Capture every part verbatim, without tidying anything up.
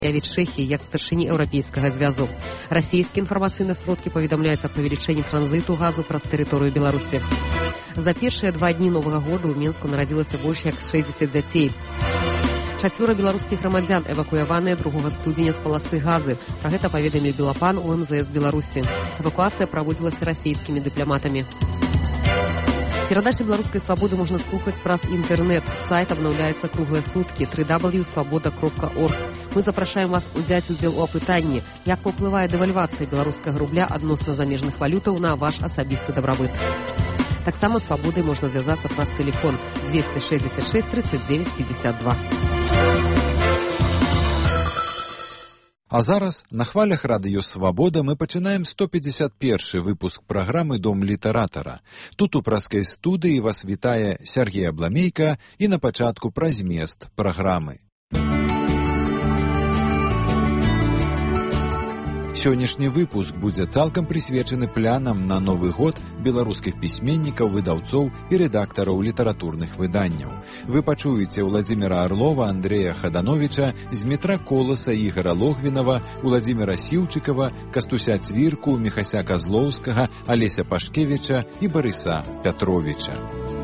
від Чэхіі як старшыні Еўрапейскага звязу. Расійскія інфармацыйныя сродкі паведамляюць аб павелічэнні транзіту газу праз тэрыторыю Беларусі. За першыя два дні новага года ў Мінску нарадзілася больш як шэсцьдзесят дзяцей. Чацвёра беларускіх грамадзян эвакуяваныя другога студзеня з паласы газы. Пра гэта паведаміў Белапан у эм зэ эс Беларусі. Эвакуацыя праводзілася расійскімі дыпламатамі. Перадачы беларускай свабоды можна слухаць праз інтэрнэт. Сайт абнаўляецца круглыя суткі тры дабл ю крапка свабода крапка орг. Мы запрашаем вас узяць удзел у апытанні, як паўплывае дэвальвацыя беларускага рубля адносна замежных валютаў на ваш асабісты дабрабыт. Таксама свабодай можна звязацца праз тэлефон двести шестьдесят шесть тридцать девять пятьдесят два. А зараз на хвалях радыё «Свабода» мы пачынаем сто пятьдесят першы выпуск праграмы «Дом літаратара». Тут у праскай студыі вас вітае Сергей Абламейка і на пачатку пра змест праграмы. Сённяшні выпуск будзе цалкам прысвечаны планам на Новы год беларускіх пісьменнікаў, выдаўцоў і рэдактараў літаратурных выданняў. Вы пачуеце Владзіміра Арлова, Андрэя Хадановіча, Змітра Коласа, Ігара Логвінава, Владзіміра Сіўчыкава, Кастуся Цвірку, Міхася Казлоўскага, Алеся Пашкевіча і Барыса Пятровіча.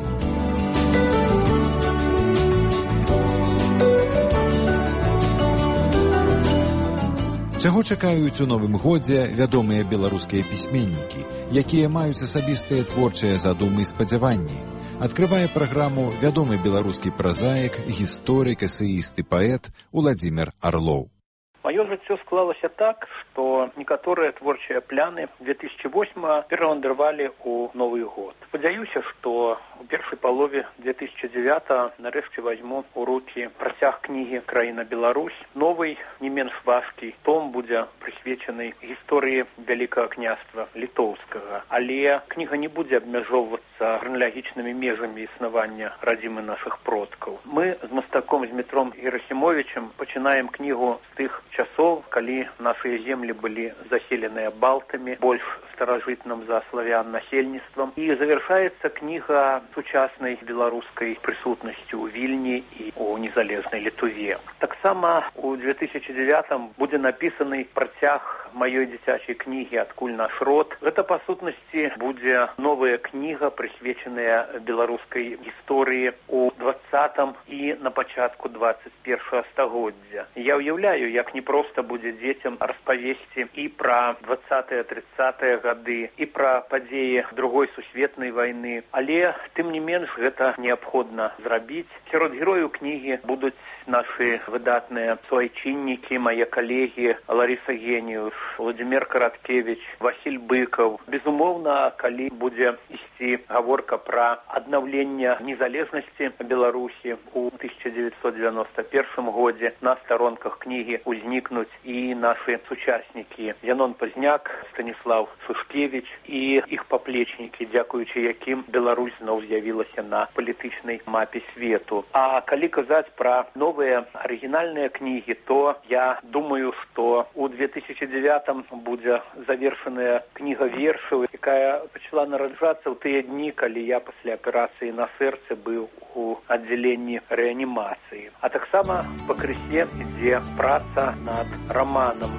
Чаго чакаюць у новым годзе вядомыя беларускія пісьменнікі, якія маюць асабістыя творчыя задумы і спадзяванні? Адкрывае праграму вядомы беларускі празаік, гісторык, эсеіст і паэт Владзімір Арлоў. Маё жыццё склалася так, што некаторыя творчыя пляны две тысячи восьмого перавандрывалі ў Новы год. Спадзяюся, што у першай палове две тысячи девятого нарэшце вазьму ў рукі працяг кнігі «Краіна Беларусь». Новый, не менш важкі том будзе прысвечаны гісторыі Вялікага княства літоўскага. Але кніга не будзе абмяжоўвацца храналагічнымі межамі існавання радзімы нашых продкаў. Мы з мастаком Змітром Герасімовічам пачынаем кнігу з тых часоў, калі нашыя землі былі заселеныя балтамі, больш старажытным за славян насельніцтвам. І завяршаецца кніга сучаснай беларускай прысутнасцю ў Вільні і ў незалежнай Літве. Таксама у две тысячи девятом будзе напісаны працяг маёй дзіцячай кнігі «Адкуль наш род». Гэта, па сутнасці, будзе новая кніга, прысвечаная беларускай гісторыі ў двадцатым і на пачатку двадцать першага стагоддзя. Я ўяўляю, як непроста будзе дзецям распавесці і пра двадцатыя-трыццатыя гады, і пра падзеі другой сусветнай вайны. Але, тым не менш, гэта неабходна зрабіць. Сярод герояў кнігі будуць нашы выдатныя суайчыннікі, мае калегі Ларіса Геніус, Владзімір Караткевіч, Васіль Быкаў. Безумоўна, калі будзе ісці гаворка пра аднаўленне незалежнасці Беларусі ў тысяча дзевяцьсот девяносто первым годзе, на старонках кнігі узнікнуць і нашы сучаснікі Янон Пазняк, Станіслав Сушкевіч і іх паплечнікі, дзякуючы якім Беларусь зноў з'явілася на палітычнай мапе свету. А калі казаць пра новыя арыгінальныя кнігі, то я думаю, што у две тысячи девятом будзе завершаная кніга вершаў, якая пачала нараджацца ў тыя дні, калі я пасля аперацыі на сэрцы быў у аддзяленні рэанімацыі. А таксама пакрысе ідзе праца над раманам.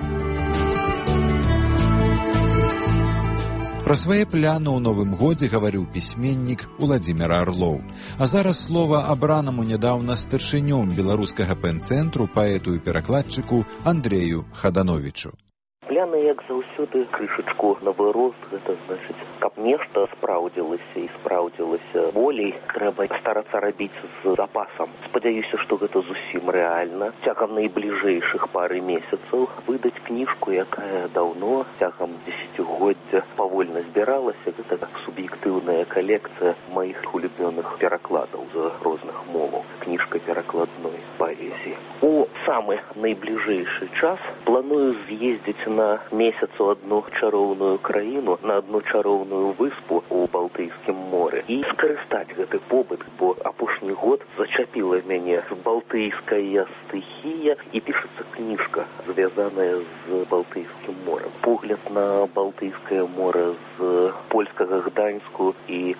Пра свае пляны ў новым годзе гаварыў пісьменнік Владзімір Арлоў. А зараз слова абранаму нядаўна старшынём беларускага пэн-цэнтру, паэту і перакладчыку Андрэю Хадановічу. Пляны, як заўсёды, крышачку навырост, гэта значыць, каб нешта спраўдзілася і спраўдзілася болей, трэба старацца рабіць з запасам. Спадзяюся, што гэта зусім рэальна. Цягам найбліжэйшых пары месяцаў выдаць кніжку, якая даўно, цягам дзесяцігоддзя павольна збіралася. Гэта так суб'ектыўная калекцыя маіх улюбёных перакладаў з розных моваў. Кніжка перакладной паэзіі. У самы найбліжэйшы час планую з'ездзіць на месяц у одну чароўную краіну, на одну чароўную выспу ў Балтыйскім моры і скарыстаць гэты побыт, бо апошні год зачапіла мяне балтыйская стыхія і пішацца кніжка, звязаная з Балтыйскім морем. Погляд на Балтыйскае море з польскага Гданьску і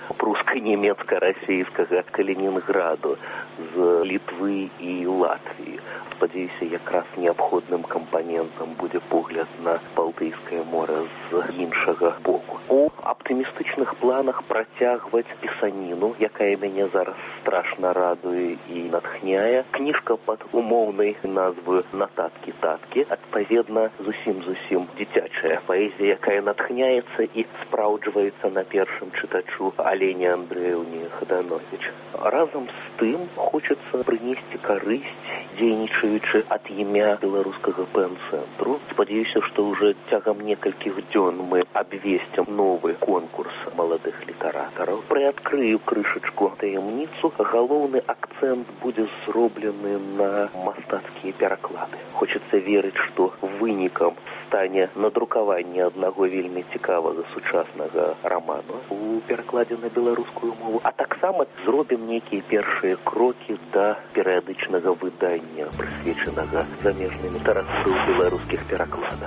пруска-нямецка-расійскага Калінінграду, з Літвы і Латвіі. Спадзяюся, якраз неабходным кампанентам будзе погляд на Балтыйскае море з іншага боку. У аптымістычных планах працягваць пісаніну, якая мяне зараз страшна радуе і натхняе. Кніжка пад умоўнай назвы «Нататкі-таткі», адпаведна, зусім-зусім дзіцячая паэзія, якая натхняецца і спраўджваецца на першым чытачу Алене Андрэўне Хаданович. Разам з тым хочацца прынесці карысць, дзейнічаючы ад імя беларускага пэн-цэнтру. Спадзяюся, што ўжо цягам некалькіх дзён мы абвесцім новы конкурс маладых літаратараў. Прыадкрыю крышачку таямніцу. Галоўны акцэнт будзе зроблены на мастацкія пераклады. Хочацца верыць, што вынікам стане надрукаванне аднаго вельмі цікавага сучаснага раману у перакладзе на беларускую мову, а таксама зробім нейкія першыя крокі да перыядычнага выдання, прысвечанага замежнай літаратуры ў беларускіх перакладах.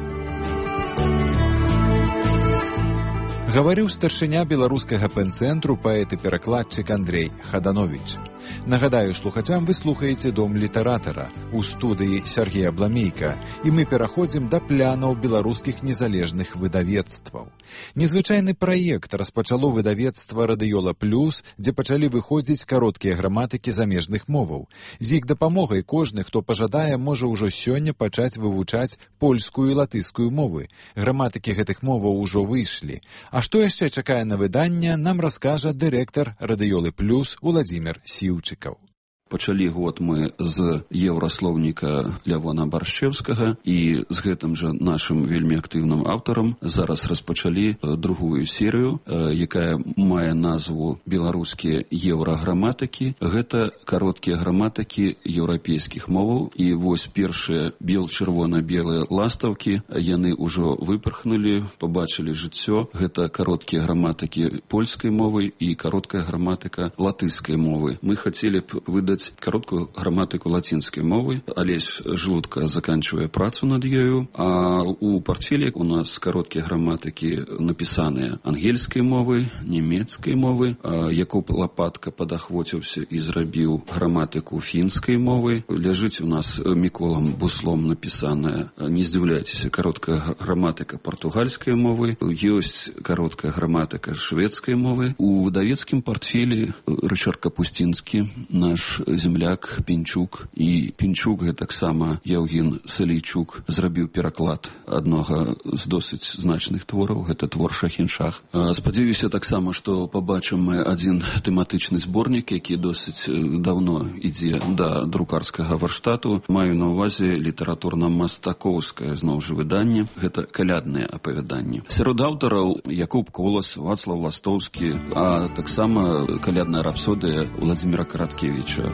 Гаварыў старшыня беларускага пэн-цэнтру паэт і перакладчык Андрэй Хаданович. Нагадаю слухачам, вы слухаеце «Дом літаратара» у студыі Сергея Бламейка, і мы пераходзім да планаў беларускіх незалежных выдавецтваў. Незвычайны праект распачало выдавецтва «Радыёла Плюс», дзе пачалі выходзіць кароткія граматыкі замежных моваў. З іх дапамогай кожны, хто пажадае, можа ўжо сёння пачаць вывучаць польскую і латышскую мовы. Граматыкі гэтых моваў ужо выйшлі. А што яшчэ чакае на выданне, нам раскажа дырэктар «Радыёлы Плюс» Уладзімір Сіўчыкаў. Пачалі год мы з еўраслоўніка Лявона Баршчэўскага і з гэтым жа нашым вельмі актыўным аўтарам зараз распачалі другую серыю, якая мае назву «Беларускія еўраграматыкі». Гэта кароткія граматыкі еўрапейскіх моваў. І вось першыя бел-чырвона-белыя ластаўкі, яны ўжо выпархнулі, пабачылі жыццё. Гэта кароткія граматыкі польскай мовы і кароткая граматыка латышскай мовы. Мы хацелі б выдаць кароткую граматыку лацінскай мовы. Алесь Жлудка заканчивае працу над ёю, а у портфеле у нас кароткія граматыкі напісаныя ангельскай мовы, нямецкай мовы. Якуб Лапатка падахвоціўся і зрабіў граматыку фінскай мовы. Ляжыць у нас Міколам Буслом напісаная, не здзіўляйцеся, кароткая граматыка партугальскай мовы. Ёсць кароткая граматыка шведскай мовы. У выдавецкім портфеле Рычард Капусцінскі, наш земляк Пінчук, і Пінчук гэтаксама Яўген Салейчук зрабіў пераклад аднога з досыць значных твораў, гэта твор Шахіншах. Спадзяюся таксама, што пабачым мы адзін тэматычны зборнік, які досыць даўно ідзе да друкарскага варштату. Маю на ўвазе літаратурна-мастакоўскае зноў жа выданне, гэта калядныя апавяданні. Сярод аўтараў Якуб Колас, Вацлаў Ластоўскі, а таксама калядная рапсодыя Уладзіміра Караткевіча.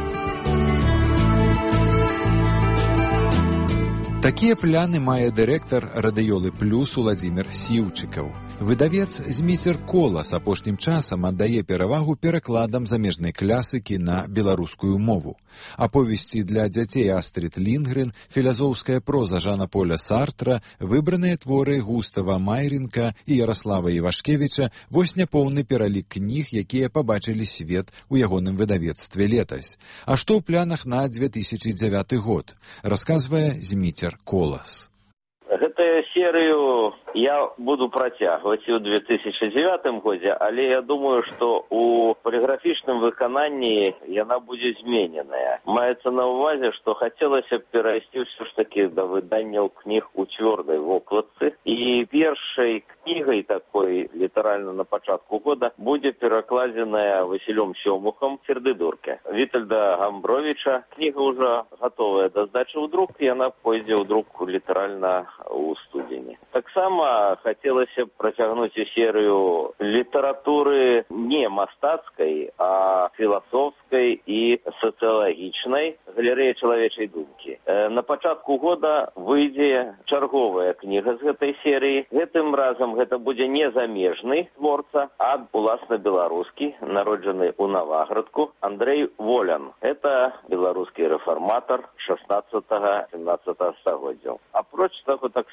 Такія пляны мае дырэктар «Радыёлы Плюс» Уладзімір Сіўчыкаў. Выдавец Зміцер Колас апошнім часам аддае перавагу перакладам замежнай класыкі на беларускую мову. Аповесці для дзяцей Астрид Лінгрен, філазофская проза Жана-Поля Сартра, выбраныя творы Густава Майренка і Ярослава Івашкевіча – вось няпоўны пералік кніг, якія пабачылі свет у ягоным выдавецтве летась. А што ў планах на две тысячы дзявяты год, расказвае Зміцер Колас. Гэтую серыю я буду працягваць і ў две тысячы дзявятым годзе, але я думаю, што у поліграфічным выкананні яна будзе змененая. Маецца на ўвазе, што хацелася б перайсці ўсё ж такі да выданняў кніг у цвёрдай вокладцы. І першай кнігай такой, літаральна на пачатку года, будзе перакладзеная Васілём Сёмухам «Сердыдурке» Вітальда Гамбровіча. Кніга ўжо гатовая да здачы ў друк, і яна пойдзе ў друк літаральна у студзені. Таксама хацелася б працягнуць і серыю літаратуры не мастацкай, а філасофскай і сацыялагічнай, галерэя чалавечай думкі. На пачатку года выйдзе чарговая кніга з гэтай серыі. Гэтым разам гэта будзе не замежны творца, а уласна беларускі, народжаны ў Наваградку, Андрэй Волян. Это беларускі рэфарматар шаснаццатага-сямнаццатага стагоддзяў. Апроч таго, так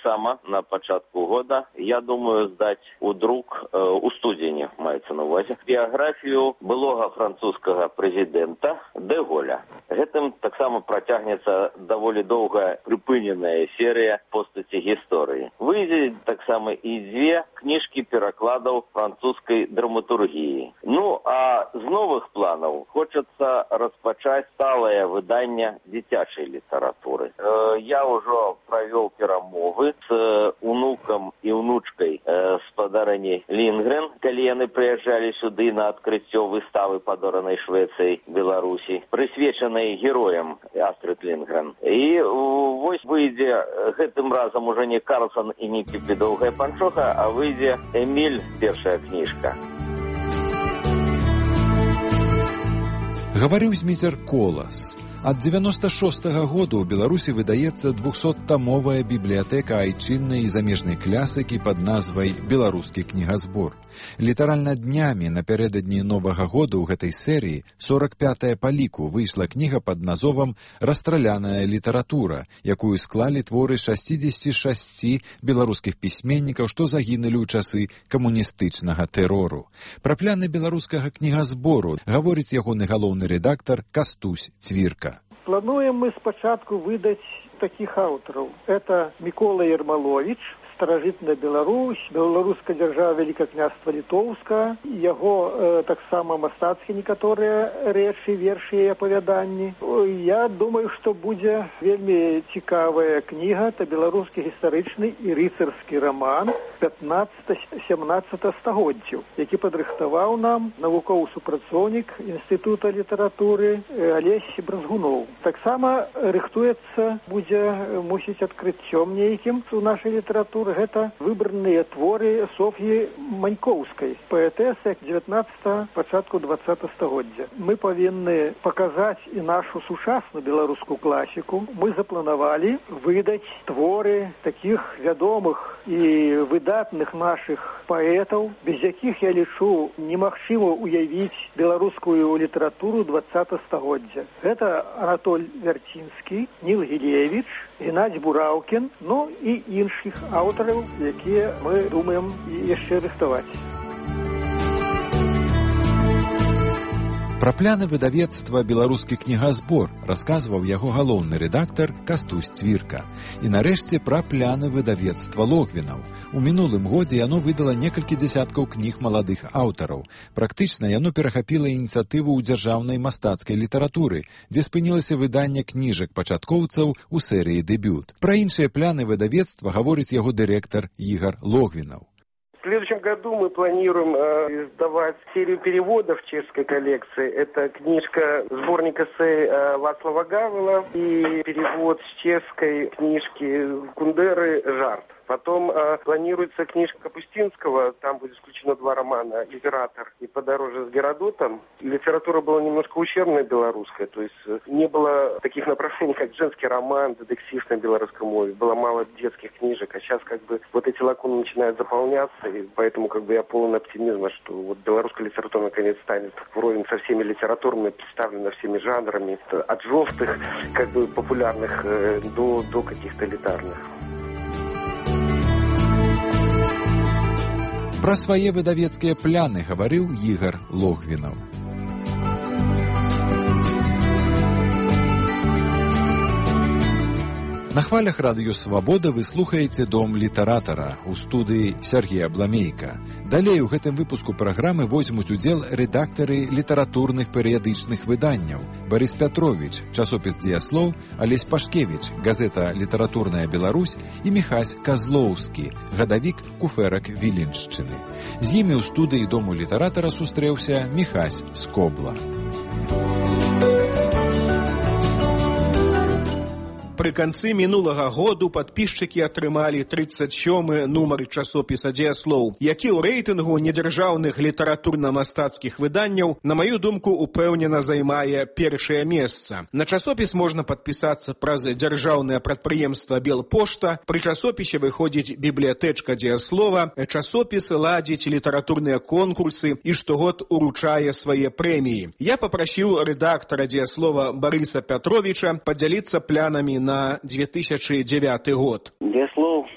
таксама на пачатку года, я думаю, здаць у друк э, у студзені, маецца на увазе, біяграфію былога французскага прэзідэнта Дэ Голля. Гэтым таксама працягнецца даволі доўгая прыпыненая серыя постаці гісторыі. Выйдзе таксама і дзве кніжкі перакладаў французскай драматургіі. Ну, а з новых планаў хочацца распачаць сталае выданне дзіцячай літаратуры. Э, я ўжо правёў перамовы з унукам і унучкай э, спадарыні Лінгрен, калі яны прыязджалі сюды на адкрыццё выставы падоранай Швецыяй Беларусі, прысвечанай героям Астрид Лінгрен. І вось выйдзе гэтым разам уже не Карлсон і не Піпі Доўгая панчоха, а выйдзе Эміль, першая кніжка. Гаварыў зміцер Колас. Ад дзевяноста шостага году ў Беларусі выдаецца двухсоттамовая бібліятэка айчыннай і замежнай клясыкі пад назвай «Беларускі кнігазбор». Літаральна днямі напярэдадні Новага году ў гэтай серыі сорак пятая па ліку выйшла кніга пад назовам «Расстраляная літаратура», якую склалі творы шасцідзесяці шасці беларускіх пісьменнікаў, што загінулі ў часы камуністычнага тэрору. Пра пляны беларускага кнігазбору гаворыць ягоны галоўны рэдактар Кастусь Цвірка. Плануем мы спачатку выдаць такіх аўтараў. Это Мікола Ермалович, старажытная Беларусь, беларуская дзяржава, Вялікае княства Літоўска, яго э, таксама мастацкія некаторыя рэчы, вершы і апавяданні. Я думаю, што будзе вельмі цікавая кніга, это беларускі гістарычны і рыцарскі раман пятнаццатага-сямнаццатага стагоддзяў, які падрыхтаваў нам навуковы супрацоўнік Інстытута літаратуры Алесь Бразгуноў. Таксама рыхтуецца, будзе, мусіць, адкрыццём нейкім у нашай літаратуры. Гэта выбраныя творы Соф'і Манькоўскай, паэтэсы дзевятнаццатага, пачатку дваццатага стагоддзя. Мы павінны паказаць і нашу сучасную беларускую класіку. Мы запланавалі выдаць творы такіх вядомых і выдатных нашых паэтаў, без якіх, я лічу, немагчыма уявіць беларускую літаратуру дваццатага стагоддзя. Гэта Анатоль Вярцінскі, Ніл Гілевіч, Геннадзь Бураўкін, ну і іншых аўтараў, якія мы думаем яшчэ рыхтаваць. Пра пляны выдавецтва «Беларускі кнігазбор» расказваў яго галоўны рэдактар Кастусь Цвірка. І нарэшце пра пляны выдавецтва Логвінаў. У мінулым годзе яно выдала некалькі дзясяткаў кніг маладых аўтараў. Практычна яно перахапіла ініцыятыву ў дзяржаўнай мастацкай літаратуры, дзе спынілася выданне кніжак пачаткоўцаў у серыі «Дэбют». Пра іншыя пляны выдавецтва гаворыць яго дырэктар Ігар Логвінаў. В следующем году мы планируем э, издавать серию переводов чешской коллекции. Это книжка, сборник эссе э, Вацлава Гавела и перевод с чешской книжки Кундеры «Жарт». Потом э, планируется книжка Капустинского, там будет исключено два романа «Литератор» и «Подороже с Геродотом». Литература была немножко ущербная белорусская, то есть э, не было таких направлений, как женский роман, детектив на белорусском мове, было мало детских книжек, а сейчас как бы вот эти лакуны начинают заполняться, и поэтому как бы я полон оптимизма, что вот белорусская литература наконец станет вровень со всеми литературами, представлена всеми жанрами, от жёлтых, как бы популярных э, до, до каких-то элитарных. Пра свае выдавецкія пляны гаварыў Ігар Логвінаў. На хвалях радыё «Свабода» вы слухаеце «Дом літаратара» у студыі Сергея Бламейка. Далей у гэтым выпуску праграмы возьмуць удзел рэдактары літаратурных перыядычных выданняў Барыс Пятровіч, часопіс «Дзеяслоў», Алесь Пашкевіч, газета «Літаратурная Беларусь» і Міхась Казлоўскі, гадавік куфэрак Віленшчыны. З імі ў студыі «Дому літаратара» сустрэўся Міхась Скобла. Пры канцы мінулага году падпісчыкі атрымалі трыццаць сёмы нумар часопіса «Дзеяслоў», які ў рэйтынгу недзяржаўных літаратурна-мастацкіх выданняў, на маю думку, упэўнена займае першае месца. На часопіс можна падпісацца праз дзяржаўнае прадпрыемства «Белпошта». Пры часопісе выходзіць бібліятэчка «Дзеяслова». Часопіс ладзіць літаратурныя конкурсы і штогод уручае свае прэміі. Я папрасіў рэдактара «Дзеяслова» Барыса Пятровіча падзяліцца планамі на две тысячи девятый год. «Дзеяслоў» да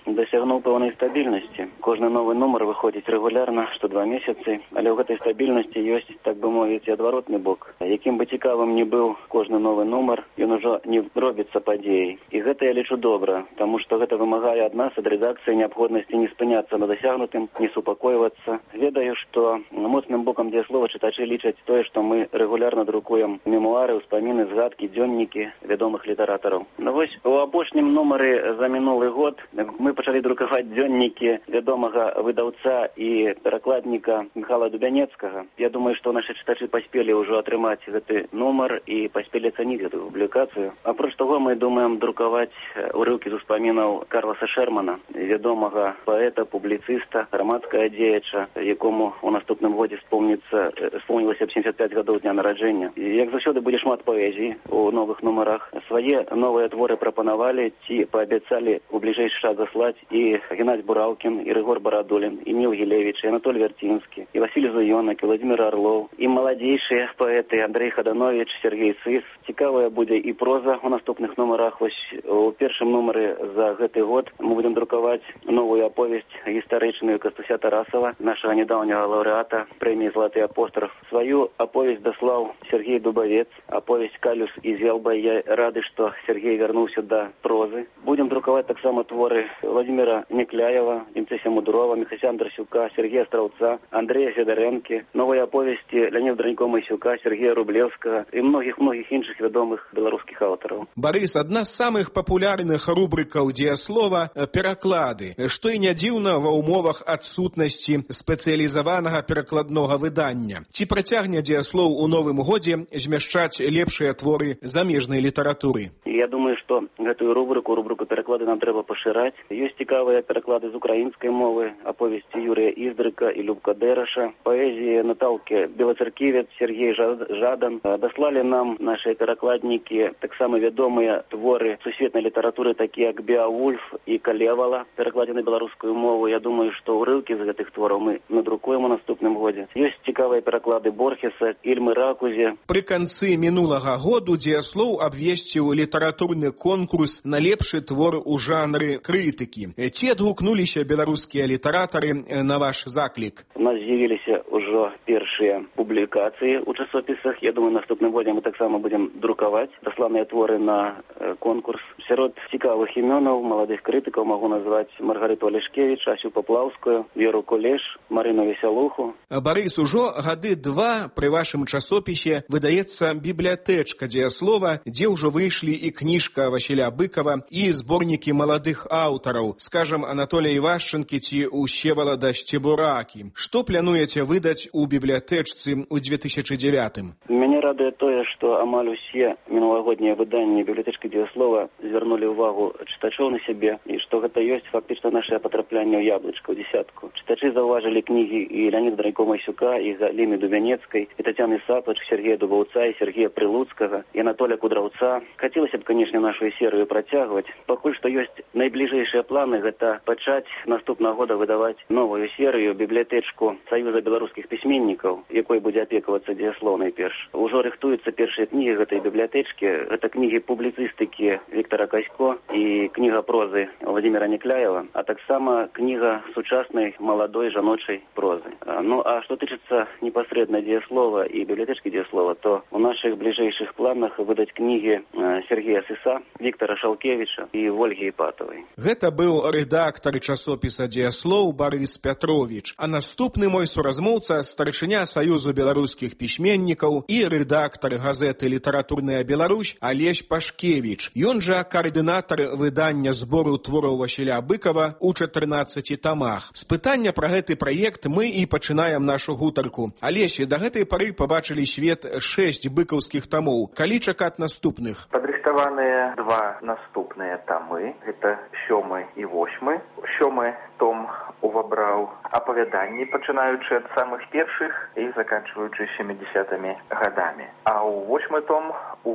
дасягнуў пэўнай стабільнасці. Кожны новы нумар выходзіць рэгулярна, што два месяцы, але ў гэтай стабільнасці ёсць, так бы мовіць, і адваротны бок. Якім бы цікавым не быў кожны новы нумар, ён ужо не робіцца падзеяй. І гэта я лічу добра, таму што гэта вымагае ад нас, ад рэдакцыі, неабходнасці не спыняцца на дасягнутым, не супакойвацца. Ведаю, што моцным бокам дзеяслова чытачы лічаць тое, што мы рэгулярна друкуем мемуары, ўспаміны, згадкі, дзённікі вядомых літаратараў. Ну вось у апошнім нумары за мінулы год мы пачалі друкаваць дзённікі вядомага выдаўца і перакладніка Михайла Дубянецкага. Я думаю, што нашы чытачы паспелі ўжо атрымаць гэты нумар і паспелі ацаніць гэту публікацыю. Апроч таго, мы думаем друкаваць урыўкі з успамінаў Карласа Шермана, вядомага паэта, публіцыста, грамадскага дзеяча, якому у наступным годзе спомніцца спомнілася б семьдесят пять гадоў дня нараджэння. І, як заўсёды, будзе шмат паэзіі у новых нумарах. Свае новыя творы прапанавалі ці паабяцалі у бліжэйшы час заслаць і Геннадзь Бураўкін, і Рыгор Барадулін, і Ніл Гілевіч, і Анатоль Вярцінскі, і Васіль Зуёнак, і Владзімір Арлоў, і маладзейшыя паэты Андрэй Хаданович, Сергей Сыс. Цікавая будзе і проза у наступных нумарах. Вось у першым нумары за гэты год мы будем друкаваць новую аповесць гістарычную Кастуся Тарасава, нашага нядаўняга лаўрэата прэміі «Золоты апостроф». Сваю аповесць даслаў Сергей Дубавец, аповесць «Калюс і Зелба». Я рады, што Сергей вярнуўся да прозы. Будем друкаваць таксама творы Владзіміра Некляева, Імцеся Мудурова, Міхася Андрасюка, Сергея Страўца, Андрэя Федарэнкі, новыя аповесці Леоніда Дранько-Масюка, Сергея Рублевскага і многіх-многіх іншых вядомых беларускіх аўтараў. Барыс, адна з самых папулярных рубрыкаў дзеяслова пераклады, што і не дзіўна ва ўмовах адсутнасці спецыялізаванага перакладнога выдання. Ці працягне дзеяслоў у новым годзе змяшчаць лепшыя творы замежнай літаратуры? Я думаю, што гэтую рубрыку, рубрыку пераклады нам трэба пашыраць. Ёсць цікавыя пераклады з украінскай мовы, аповесці Юрыя Іздрыка і Любка Дэраша, паэзіі Наталкі Белацерківец, Сергей Жадан. Даслалі нам нашыя перакладнікі таксама вядомыя творы сусветнай літаратуры, такія як Беавульф і Калевала, перакладзены на беларускую мову. Я думаю, што ўрыўкі з гэтых твораў мы надрукуем у наступным годзе. Ёсць цікавыя пераклады Борхеса, Ільмы Ракузе. Пры канцы мінулага году дзеяслоў абвесціў літаратурны конкурс на лепшы твор у жанры крытыкі. Ці адгукнуліся беларускія літаратары на ваш заклік? У нас з'явіліся ўжо першыя публікацыі ў часопісах. Я думаю, наступным годзе мы таксама будем друкаваць дасланыя творы на конкурс. Сярод цікавых імёнаў маладых крытыкаў магу назваць Маргарыту Алешкевіч, Асю Паплаўскую, Веру Кулеш, Марыну Весялуху. Барыс, ужо гады два пры вашым часопісе выдаецца бібліятэчка дзеяслова, дзе ўжо выйшлі і кніжка Васіля Быкова, і зборнікі маладых аўтараў, скажам, Анатолія Івашчынкі ці Усевалада Сцебуракі. Што плануеце выдаць у бібліятэчцы ў две тысячы дзевятым? Мяне радуе тое, што амаль усе мінулагоднія выданні бібліятэчкі дзеяслова звярнулі ўвагу чытачоў на сябе, і што гэта ёсць фактычна наше патраплянне ў яблычка, ў дзесятку. Чытачы заўважылі кнігі і Леоніда Дранько-Масюка, і Галіны Дубянецкай, і Тацяны Сапач, Сергея Дубаўца, і Сергея Прылуцкага, і Анатоля Кудраўца. Хацелася б, канешне, нашу серыю працягваць. Пакуль што ёсць найбліжэйшыя планы, гэта пачаць наступнага года выдаваць новую серыю, бібліятэчку Саюза беларускіх пісьменнікаў, якой будзе апекавацца дзеяслоў найперш. Ужо рыхтуюцца першыя кнігі гэтай бібліятэчкі. Гэта кнігі публіцыстыкі Віктара Касько і кніга прозы Владзіміра Некляева, а таксама кніга сучаснай маладой жаночай прозы. Ну, а што тычыцца непасрэдна дзеяслова і бібліятэчкі дзеяслова, то у нашых бліжэйшых планах выдаць кнігі Сергея Сыса, Віктара Шалкевіча і Вольгі Іпатавай. Гэта быў рэдактар часопіса дзеяслоў Барыс Пятровіч, а наступны мой суразмоўца старшыня Саюзу беларускіх пісьменнікаў і рэдактар газеты «Літаратурная Беларусь» Алесь Пашкевіч. Ён жа каардынатар выдання збору твораў Васіля Быкова ў чатырнаццаці тамах. З пытання пра гэты праект мы і пачынаем нашу гутарку. Алесь, да гэтай пары пабачылі свет шэсць быкаўскіх тамоў. Калі чакаць наступных? Падрыхтаваныя два наступныя тамы. Гэта сёмы і восьмы. Сёмы том увабраў апавяданні, пачынаючы ад самых першых і заканчваючы сямідзесятымі гадамі. А ў восьмы том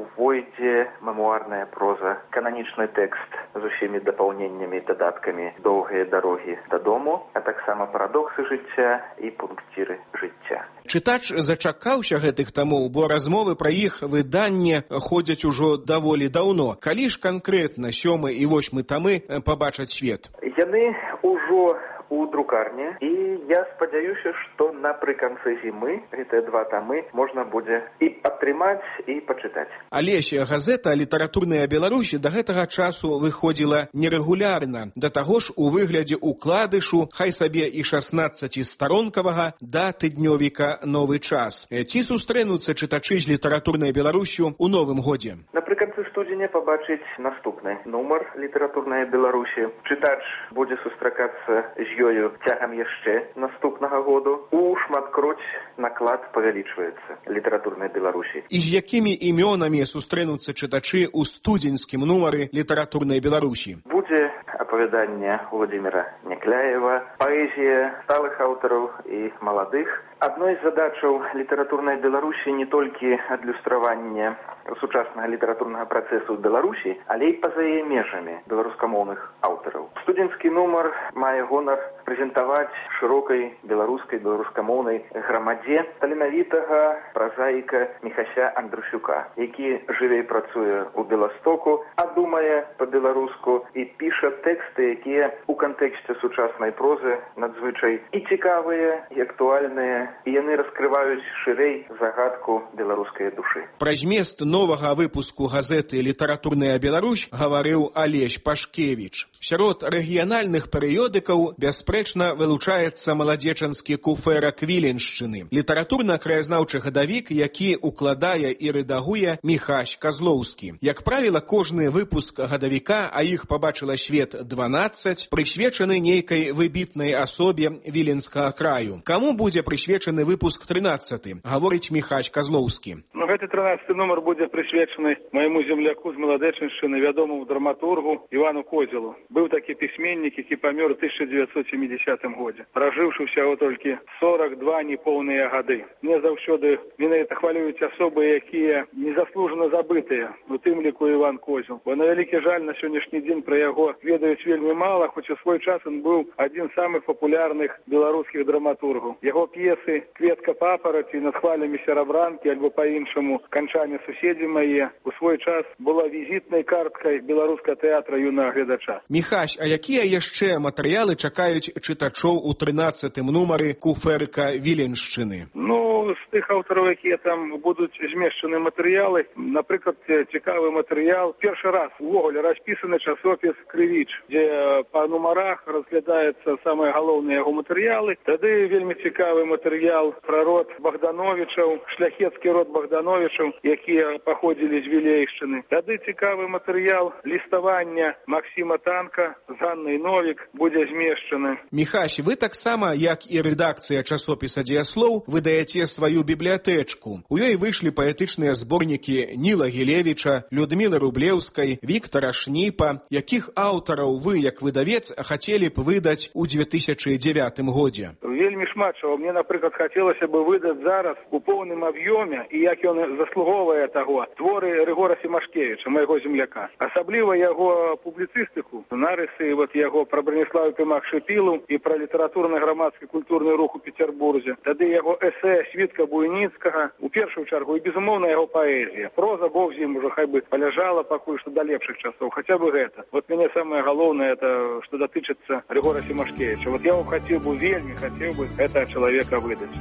увойдзе мемуарная проза, кананічны тэкст з усімі дапаўненнямі і дадаткамі «Доўгія дарогі дадому», а таксама «Парадоксы жыцця» і «Пункціры жыцця». Чытач зачакаўся гэтых тамоў, бо размовы пра іх выданне ходзяць ужо даволі даўно. Калі ж канкрэтна сёмы і восьмы тамы пабачаць свет? Яны ўжо у друкарні, і я спадзяюся, што напрыканцы зімы гэтыя два тамы можна будзе і атрымаць, і пачытаць. Алесь, газета «Літаратурная Беларусь» да гэтага часу выходзіла нерэгулярна, да таго ж у выглядзе укладышу, хай сабе і шаснаццацісторонкавага, да тыднёвіка «Новы час». Ці сустрэнуцца чытачы з «Літаратурнай Беларусью» у новым годзе? Напрыканцы студзеня пабачыць наступны нумар «Літаратурная Беларусь». Чытач будзе сустракацца з ёю цягам яшчэ наступнага году. У шматкроць наклад павялічваецца «Літаратурнай Беларусі». І з якімі імёнамі сустрэнуцца чытачы ў студзеньскім нумары «Літаратурнай Беларусі»? Будзе апавяданне Владимира Някляева, паэзія сталых аўтараў і маладых. Адной з задачаў «Літаратурнай Беларусі» не толькі адлюстраванне сучаснага літаратурнага працэсу ў Беларусі, але і па-за яе межамі беларускамоўных аўтараў. Студзеньскі нумар мае гонар прэзентаваць шырокай беларускай беларускамоўнай грамадзе таленавітага празаіка Міхася Андрусюка, які жыве і працуе ў Беластоку, а думае па-беларуску і піша тэксты, якія ў кантэксце сучаснай прозы надзвычай і цікавыя, і актуальныя, і яны раскрываюць шырэй загадку беларускай душы. Пра змест новага выпуску газеты «Літаратурная Беларусь» гаварыў Алесь Пашкевіч. Сярод рэгіянальных перыёдыкаў бясспрэчна вылучаецца маладзечанскі куфэрак Віленшчыны, літаратурна-краязнаўчы гадавік, які укладае і рэдагуе Міхась Казлоўскі. Як правіла, кожны выпуск гадавіка, а іх пабачыла свет дванаццаць, прысвечаны нейкай выбітнай асобе віленскага краю. Каму будзе прысвечаны выпуск трынаццаты, гаворыць Міхась Казлоўскі. Ну, гэты трынаццаты нумар будзе прысвечаны майму земляку з Маладэчыншчыны, вядомаму драматургу Івану Козелу. Быў такі пісьменнік, які памёр у тысяча дзевяцьсот сямідзесятым годзе, пражыўшы ўсяго толькі сорак два непоўныя гады. Мне заўсёды менавіта хвалююць асобы, якія незаслужана забытыя, у тым ліку Іван Козел. Бо на вялікі жаль, на сённяшні дзень пра яго ведаюць вельмі мала, хоць у свой час ён быў адзін з самых папулярных беларускіх драматургаў. Яго п'есы «Кветка папараці», «Над хвалямі серабранкі» альбо па-іншаму «Канчане суседзі мае» у свой час была візітнай карткай беларускага тэатра юнага гледача. Міхась, а якія яшчэ матэрыялы чакаюць чытачоў у трынаццатым нумары куфэрка Віленшчыны? Ну, з тых аўтараў, якія там будуць змешчаны матэрыялы, напрыклад, цікавы матэрыял. Першы раз увогуле распісаны часопіс «Крывіч», дзе па нумарах разглядаецца самыя галоўныя яго матэрыялы. Тады вельмі цікавы матэрыял пра род Богдановічаў, шляхецкі род Богдановічаў, якія паходзілі з Вілейшчыны. Тады цікавы матэрыял ліставання Максіма Танка з Ганнай Новік будзе змешчаны. Міхась, вы таксама, як і рэдакцыя часопіса «Дзеяслоў», выдаяце сваю бібліятэчку. У ёй выйшлі паэтычныя зборнікі Ніла Гілевіча, Людмілы Рублеўскай, Віктара Шніпа. Якіх аўтараў вы, як выдавец, хацелі б выдаць у две тысячы дзевятым годзе? Вельмі шмат чаго. Мне, напрыклад, хацелася бы выдаць зараз у поўным аб'ёме, і як ён заслуговвае таго, творы Рыгора Семашкевіча, майго земляка. Асабліва яго публіцыстыку, нарысы вот яго пра Браніслава Пімах-Шыпілу і пра літаратурна-грамадскі культурны рух у Петербурзе. Тады яго эсэ Світка Буйніцкага, у першую чаргу, і, безумоўна, яго паэзія. Проза, Бог з ім, ужо хай бы паляжала пакуль што да лепшых часоў, хаця бы гэта. Вот мяне самае галоўнае, это што датычыцца Рыгора Семашкевіча. Вот я его хацеў бы, вельмі хацеў бы этого чалавека выдаць.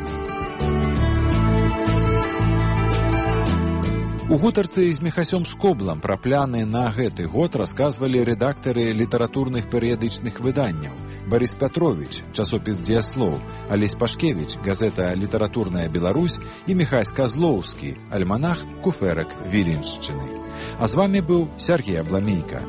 У гутарцы з Міхасём Скоблам пра пляны на гэты год расказвалі рэдактары літаратурных перыядычных выданняў. Барыс Пятровіч, часопіс «Дзеяслоў», Алесь Пашкевіч, газета «Літаратурная Беларусь» і Міхась Казлоўскі, альманах «Куфэрак Віленшчыны». А з вамі быў Сергей Абламейка.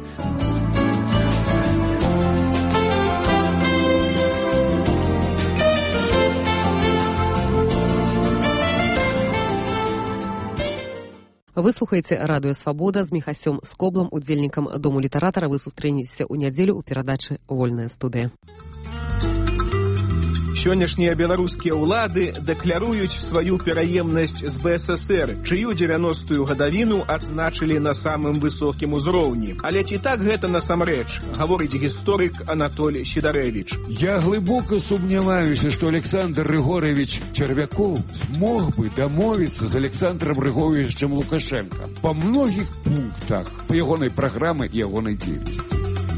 Вы слухаеце радыё «Свабода» з Міхасём Скоблам, удзельнікам Дому літаратара. Вы сустрэнецеся ў нядзелю ў перадачы «Вольная студыя». Сённяшнія беларускія ўлады дэкляруюць сваю пераемнасць з бэ эс эсэр, чыю дзевяностую гадавіну адзначылі на самым высокім узроўні. Але ці так гэта насамрэч, гаворыць гісторык Анатоль Сідарэвіч. Я глыбока сумняваюся, што Александр Григорьевич Червяков смог бы дамовіцца з Александром Григорьевичем Лукашенко па многіх пунктах па ягонай праграмы і ягонай дзейнасці.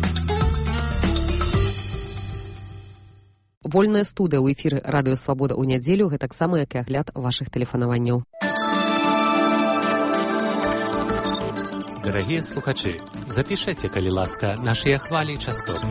Вольная студыя ў эфіры радыё Свабода ў нядзелю, гэтаксама як і агляд вашых тэлефанаванняў. Дарагія слухачы, запішэце, калі ласка, нашыя хвалі і частоты.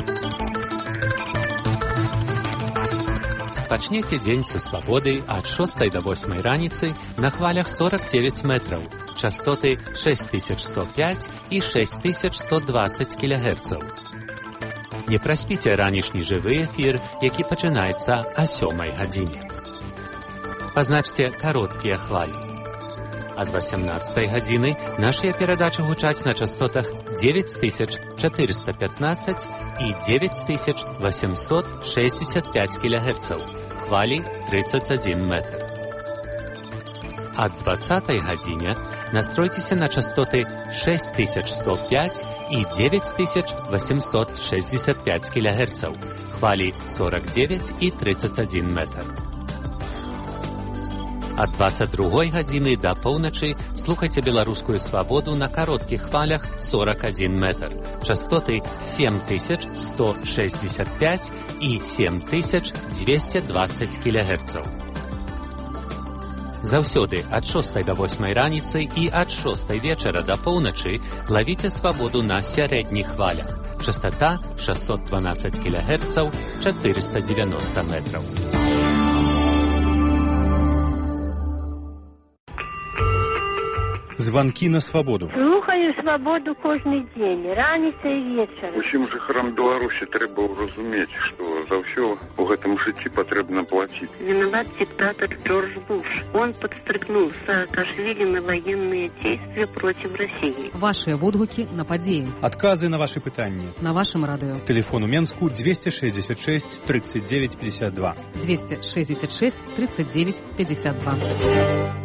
Пачнеце дзень са свабоды ад шостай да восьмай раніцы на хвалях сорок девять метраў, частоты шесть тысяч сто пять і шесть тысяч сто двадцать кілогерцаў. Не праспіце ранішні жывы эфір, які пачынаецца о сёмай гадзіне. Пазначце кароткія хвалі. Ад восемнадцатай гадзіны нашыя перадачы гучаць на частотах девять тысяч четыреста пятнадцать і девять тысяч восемьсот шестьдесят пять кілогерцаў, хвалі тридцать один метр. Ад двадцатай гадзіне настройцеся на частоты шесть тысяч сто пять і девять тысяч восемьсот шестьдесят пять кілогерцаў, хвалі сорок девять і тридцать один метр. Ад двадцать другой гадзіны да поўначы слухайце беларускую свабоду на кароткіх хвалях сорок один метр, частоты семь тысяч сто шестьдесят пять і семь тысяч двести двадцать кілогерцаў. Заўсёды ад шостай да восьмай раніцы і ад шостай вечара да поўначы лавіце свабоду на сярэдніх хвалях. Частота шестьсот двенадцать кілогерцаў, четыреста девяносто метров. Звонки на свободу. Слухаю свободу кожны дзень, раніца і вечар. Усім жыхарам Беларусі трэба разумець, што за ўсё у гэтым жыцці патрэбна плаціць. Виноват диктатор Джордж Буш. Он подстрекнул Саакашвили на военные действия против России. Ваши водгуки на падзеі. Отказы на ваши пытанні. На вашем радио. Телефон у Менску двести шестьдесят шесть тридцать девять пятьдесят два. двести шестьдесят шесть тридцать девять пятьдесят два.